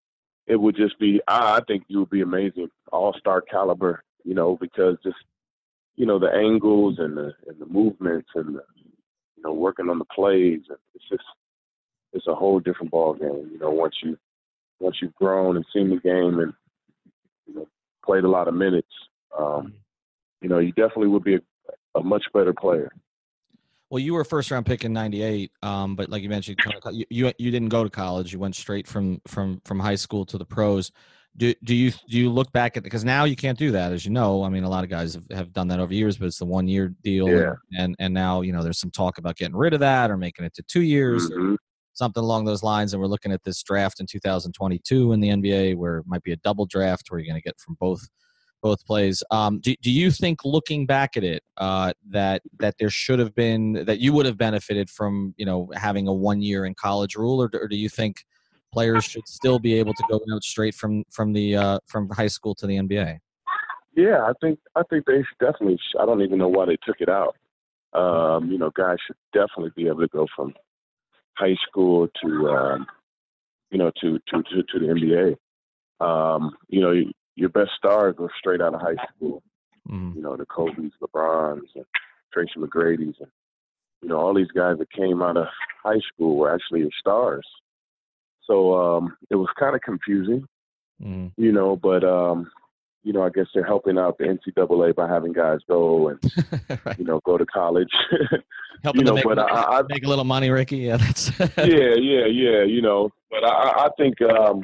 it would just be. I, I think you would be amazing, all-star caliber. You know, because just you know the angles and the and the movements and the, you know working on the plays. It's just it's a whole different ball game. You know, once you once you've grown and seen the game and you know played a lot of minutes, um, you know, you definitely would be a, a much better player. Well, you were a first round pick in ninety-eight, um, but like you mentioned, you, you you didn't go to college. You went straight from from from high school to the pros. Do do you do you look back at, because now you can't do that, as you know. I mean, a lot of guys have, have done that over years, but it's the one year deal, Yeah. and and now you know there's some talk about getting rid of that or making it to two years Mhm. or something along those lines. And we're looking at this draft in two thousand twenty-two in the N B A where it might be a double draft where you're going to get from both both plays. Um, do, do you think, looking back at it, uh, that that there should have been, that you would have benefited from, you know, having a one year in college rule, or, or do you think players should still be able to go out straight from from the uh, from high school to the N B A? Yeah, I think I think they should definitely. I don't even know why they took it out. Um, you know, guys should definitely be able to go from high school to um, you know to, to to to the N B A. Um, you know, your best stars go straight out of high school. Mm. You know, the Kobe's, LeBrons, and Tracy McGrady's, and you know, all these guys that came out of high school were actually stars. So um, it was kind of confusing, mm. you know, but um, you know, I guess they're helping out the N C double A by having guys go and, right. you know, go to college. Helping you know, to make, but I, I, make a little money, Ricky. Yeah, that's yeah, yeah, yeah. You know, but I, I think um,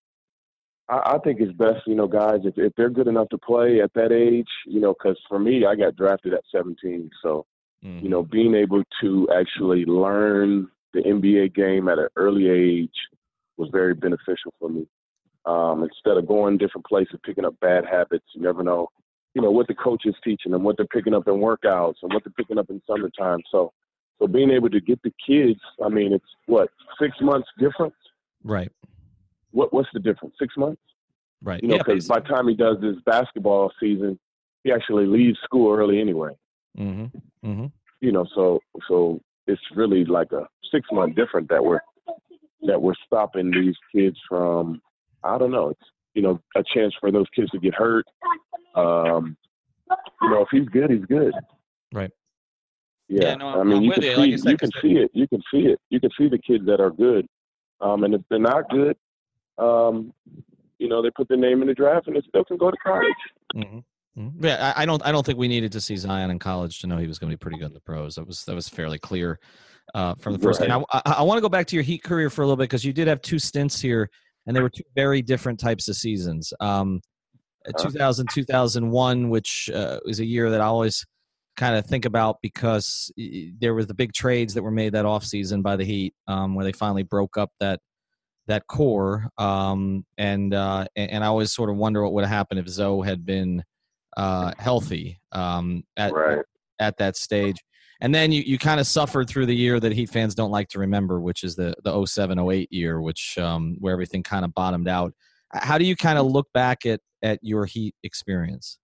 I, I think it's best, you know, guys, if, if they're good enough to play at that age, you know, because for me, I got drafted at seventeen, so mm-hmm. you know, being able to actually learn the N B A game at an early age was very beneficial for me. Um, instead of going different places, picking up bad habits, you never know, you know, what the coach is teaching them, what they're picking up in workouts and what they're picking up in summertime. So, so being able to get the kids, I mean, it's what, six months difference? Right. What, what's the difference? Six months? Right. You know, because yeah, by the time he does this basketball season, he actually leaves school early anyway. Mm-hmm. Mm-hmm. You know, so, so it's really like a six month difference that we're, that we're stopping these kids from, I don't know. It's, you know, a chance for those kids to get hurt. Um, you know, if he's good, he's good. Right. Yeah. yeah no, I mean, I'm you can, you. see, Like said, you can see it. You can see it. You can see the kids that are good. Um, and if they're not good, um, you know, they put their name in the draft and they still can go to college. Mm-hmm. Mm-hmm. Yeah, I, I don't. I don't think we needed to see Zion in college to know he was going to be pretty good in the pros. That was that was fairly clear uh, from the first right. game. I, I, I want to go back to your Heat career for a little bit because you did have two stints here. And they were two very different types of seasons. Um, two thousand, two thousand one, which uh, was a year that I always kind of think about because there was the big trades that were made that offseason by the Heat, um, where they finally broke up that that core. Um, and uh, and I always sort of wonder what would have happened if Zoe had been uh, healthy um, at, right. at at that stage. And then you, you kind of suffered through the year that Heat fans don't like to remember, which is the the oh seven oh eight year, which um, where everything kind of bottomed out. How do you kind of look back at, at your Heat experience?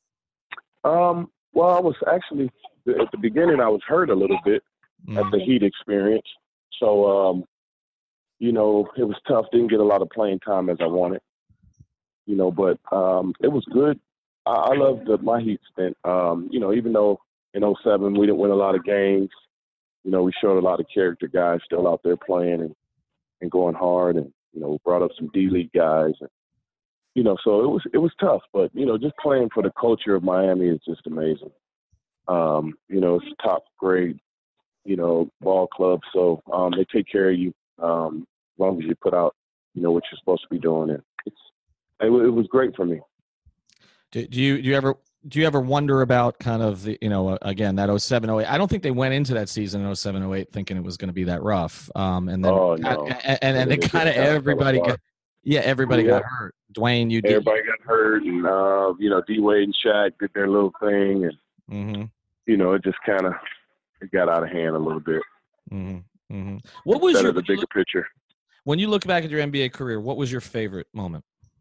Um, well, I was actually at the beginning I was hurt a little bit mm-hmm. at the Heat experience, so um, you know it was tough. Didn't get a lot of playing time as I wanted, you know, but um, it was good. I, I loved the, my Heat stint. Um, you know, even though in oh seven, we didn't win a lot of games. You know, we showed a lot of character guys still out there playing and, and going hard, and you know, we brought up some D-League guys, and you know, so it was it was tough. But you know, just playing for the culture of Miami is just amazing. Um, you know, it's a top grade, you know, ball club, so um, they take care of you um, as long as you put out, you know, what you're supposed to be doing. And it's it, it was great for me. Do, do you do you ever? Do you ever wonder about kind of the, you know, again, that oh seven oh eight? I don't think they went into that season in oh seven oh eight thinking it was going to be that rough. Um, and then, oh, no. and, and, and then kind of everybody got, yeah, everybody yeah. got hurt. Dwayne, you did. Everybody got hurt, and, uh, you know, D-Wade and Shaq did their little thing, and, mm-hmm. you know, it just kind of it got out of hand a little bit. Mm-hmm. Mm-hmm. What was Instead your, of the bigger look, picture? When you look back at your N B A career, what was your favorite moment?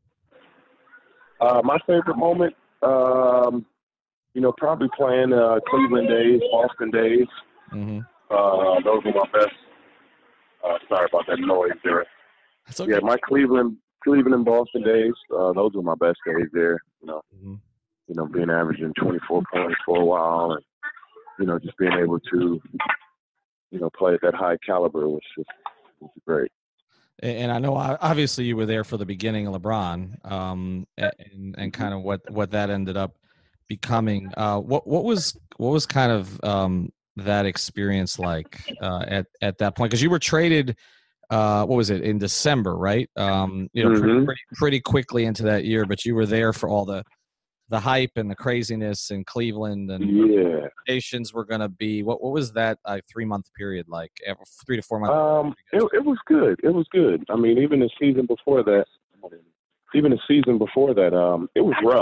Uh, my favorite moment, um, you know, probably playing uh, Cleveland days, Boston days. Mm-hmm. Uh, those were my best. Uh, sorry about that noise there. That's okay. Yeah, my Cleveland, Cleveland and Boston days. Uh, those were my best days there. You know, mm-hmm. you know, being averaging twenty-four points for a while, and you know, just being able to, you know, play at that high caliber was just was great. And I know obviously you were there for the beginning of LeBron, um, and and kind of what what that ended up becoming. Uh, what what was what was kind of um, that experience like uh, at at that point? Because you were traded, uh, what was it, in December, right? Um, you know, mm-hmm. pretty, pretty pretty quickly into that year, but you were there for all the the hype and the craziness in Cleveland, and yeah, expectations were going to be. What what was that uh, three month period like? Three to four months. Um, it it was good. It was good. I mean, even the season before that, even the season before that, um, it was rough.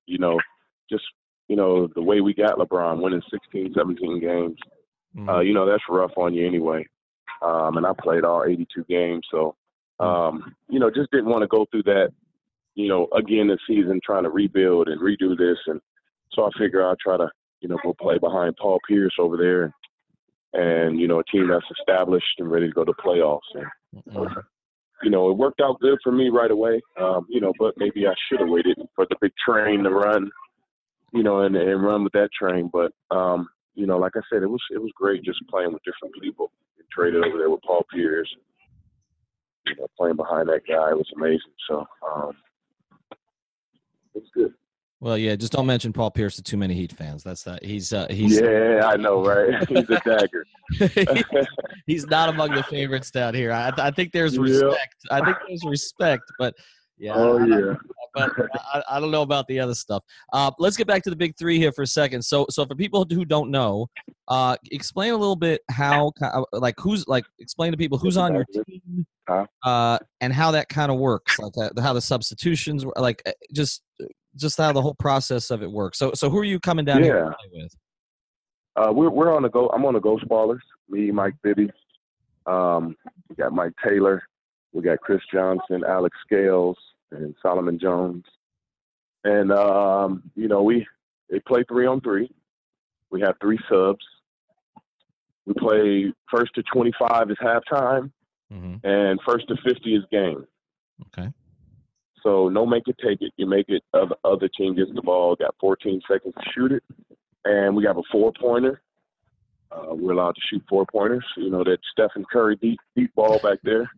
you know, just, you know, the way we got LeBron, winning sixteen, seventeen games, mm-hmm. uh, you know, that's rough on you anyway. Um, and I played all eighty-two games. So, um, you know, just didn't want to go through that, you know, again this season, trying to rebuild and redo this. And so I figure I'll try to, you know, go play behind Paul Pierce over there. And, and you know, a team that's established and ready to go to playoffs. And, mm-hmm. you know, it worked out good for me right away, um, you know, but maybe I should have waited for the big train to run, you know, and, and run with that train. But, um, you know, like I said, it was it was great just playing with different people. And traded over there with Paul Pierce. You know, playing behind that guy was amazing. So um, it's good. Well, yeah, just don't mention Paul Pierce to too many Heat fans. That's that. He's uh, he's. Yeah, I know, right? He's a dagger. He's not among the favorites down here. I, I think there's respect. Yeah. I think there's respect, but yeah. Oh I, yeah. But I, I don't know about the other stuff. Uh, let's get back to the big three here for a second. So, so for people who don't know, uh, explain a little bit how, like, who's like, explain to people who's on your team, uh, and how that kind of works, like uh, how the substitutions, like, just. Just how the whole process of it works. So, so who are you coming down yeah. here to play with? Uh, we're we're on the go. I'm on the Ghost Ballers. Me, Mike Bibby. Um, we got Mike Taylor. We got Chris Johnson, Alex Scales, and Solomon Jones. And um, you know, we they play three on three. We have three subs. We play first to twenty-five is halftime, mm-hmm. and first to fifty is game. Okay. So no make it, take it. You make it, other, other team gets the ball, got fourteen seconds to shoot it. And we have a four-pointer. Uh, we're allowed to shoot four-pointers. You know, that Stephen Curry deep deep ball back there.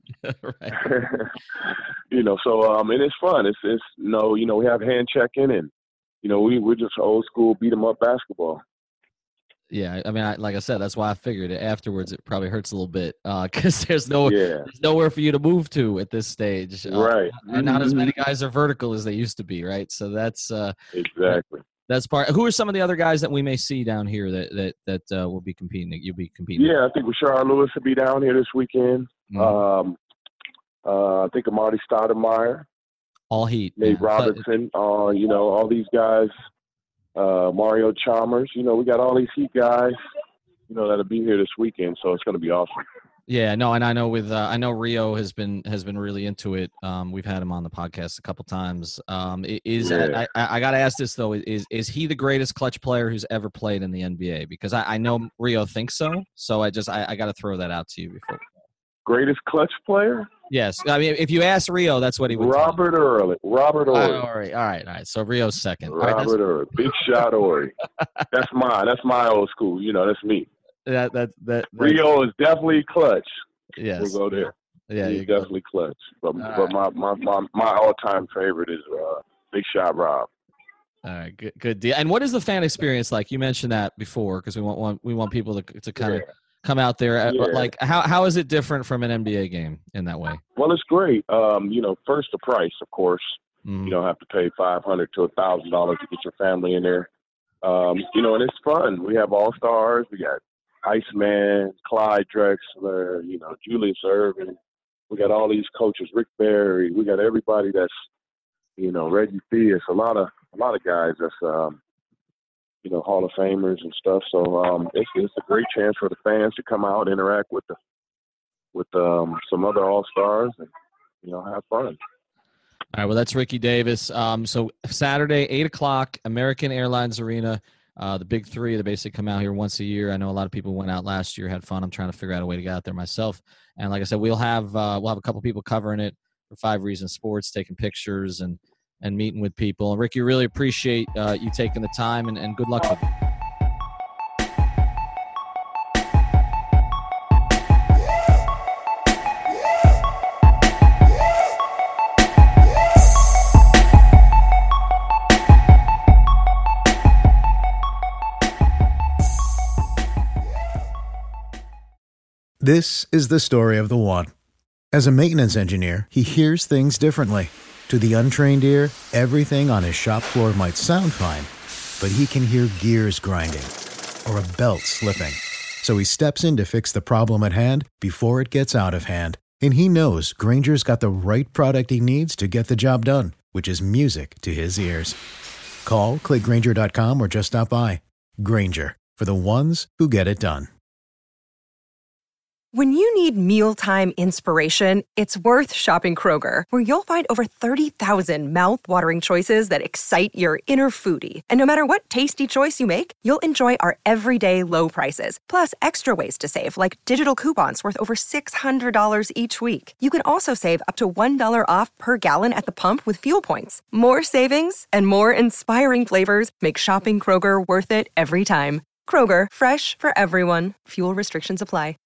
you know, so, um, and it's fun. It's, it's no, you know, we have hand checking and, you know, we, we're just old school beat 'em up basketball. Yeah, I mean, I, like I said, that's why I figured it. Afterwards, it probably hurts a little bit because uh, there's no, yeah. there's nowhere for you to move to at this stage. Uh, right. And not as many guys are vertical as they used to be, right? So that's uh, exactly that's part. Who are some of the other guys that we may see down here that that that uh, will be competing? That you'll be competing? Yeah, with? I think Rashard Lewis will be down here this weekend. Mm-hmm. Um, uh, I think Amari Stoudemire, all Heat. Nate yeah. Robinson. Uh, you know, all these guys. Uh, Mario Chalmers, you know, we got all these Heat guys, you know, that'll be here this weekend, so it's going to be awesome. Yeah, no, and I know with uh, I know Rio has been has been really into it. Um, we've had him on the podcast a couple times. Um, is yeah. I, I, I got to ask this though: is is he the greatest clutch player who's ever played in the N B A? Because I, I know Rio thinks so. So I just I, I got to throw that out to you before. Greatest clutch player? Yes, I mean if you ask Rio, that's what he would. Robert Early. Robert Early. All right, all right, all right. So Rio's second. Robert right, Early. Big shot Ori. That's mine. That's my old school. You know, that's me. That that that. Rio is definitely clutch. Yes. We'll go there. Yeah, he's definitely go. clutch. But, all but right. my, my, my, my all-time favorite is uh, Big Shot Rob. All right, good, good deal. And what is the fan experience like? You mentioned that before because we want, want we want people to to kind of yeah. come out there. Yeah. Like how how is it different from an N B A game in that way? Well, it's great. Um, you know, first the price, of course. Mm-hmm. You don't have to pay five hundred to a thousand dollars to get your family in there. Um, you know, and it's fun. We have all stars. We got Iceman, Clyde Drexler. You know, Julius Erving. We got all these coaches, Rick Barry. We got everybody that's, you know, Reggie Theus. A lot of a lot of guys that's um, you know, Hall of Famers and stuff. So um, it's it's a great chance for the fans to come out, interact with the with um, some other all stars, and you know, have fun. All right. Well, that's Ricky Davis. Um, so Saturday, eight o'clock, American Airlines Arena. Uh, the big three, they basically come out here once a year. I know a lot of people went out last year, had fun. I'm trying to figure out a way to get out there myself. And like I said, we'll have uh, we'll have a couple people covering it for Five Reasons Sports, taking pictures and and meeting with people. And Ricky, really appreciate uh, you taking the time, and, and good luck with it. This is the story of the one. As a maintenance engineer, he hears things differently. To the untrained ear, everything on his shop floor might sound fine, but he can hear gears grinding or a belt slipping. So he steps in to fix the problem at hand before it gets out of hand. And he knows Grainger's got the right product he needs to get the job done, which is music to his ears. Call, click Grainger dot com, or just stop by. Grainger, for the ones who get it done. When you need mealtime inspiration, it's worth shopping Kroger, where you'll find over thirty thousand mouth-watering choices that excite your inner foodie. And no matter what tasty choice you make, you'll enjoy our everyday low prices, plus extra ways to save, like digital coupons worth over six hundred dollars each week. You can also save up to one dollar off per gallon at the pump with fuel points. More savings and more inspiring flavors make shopping Kroger worth it every time. Kroger, fresh for everyone. Fuel restrictions apply.